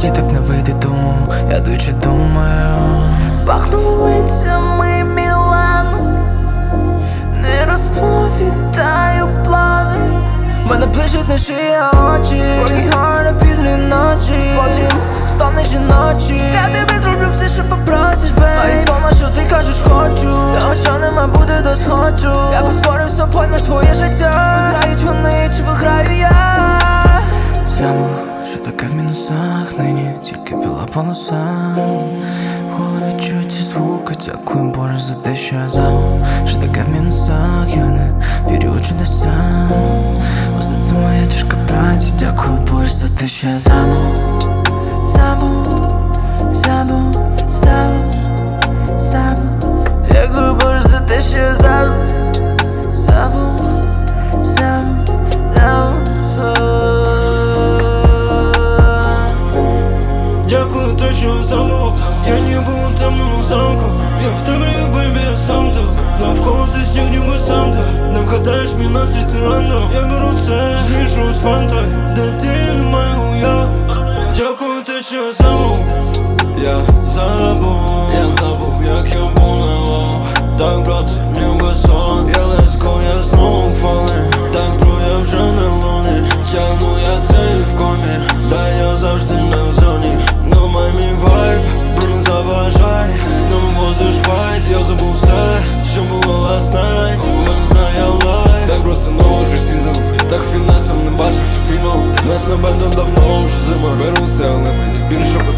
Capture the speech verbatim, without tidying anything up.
житті так не вийде, тому я двічі думаю. Пахну вулицями Мілану, не розповідаю плани. Мене плещуть наші очі, working hard на пізні ночі, потім стане жіночі. Я тебе зроблю все, що попросиш, бейб. А й дома, що ти кажеш хочу, того що нема буде досхочу. Я поспорив собою на своє життя. Виграють вони, чи виграю я? Забув, що таке в мінусах нині, тільки біла полоса. В голові чують ці звуки, дякую Боже за те, що я забув. Що таке в мінусах, я не вірю у чудеса. Усе це моя тяжка праця, дякую Боже за те, що я забув. Забув, забув, забув, забув. Дякую Боже за те, що я забув. Забув, забув, забув. Дякую те, що забув. Я ніби у темному замку. Я в темряві, бейбі, я сам тут. Навколо цей сніг, ніби Санта. Не вгадаєш мій настрій, це рано. Я беру це, змішую з фантою. Де ти не маю уяв. Дякую те, що я забув. Я забув, я забув, як я був на лов. Так, брат, це ніби сон. Я let's go, я знову фалив. Так, бро, я вже не луни. Тягну я це і в комі. Да, я завжди не в зоні. Ну май мій вайб, бро, не заважай. Ну возиш файт, я забув все, що було last night. Мене знає лайф. Так, бро, це новий вже сезон. Так фінесом не бачив, що фінал. Нас на бендом давно вже зима. Беру це, але мені більше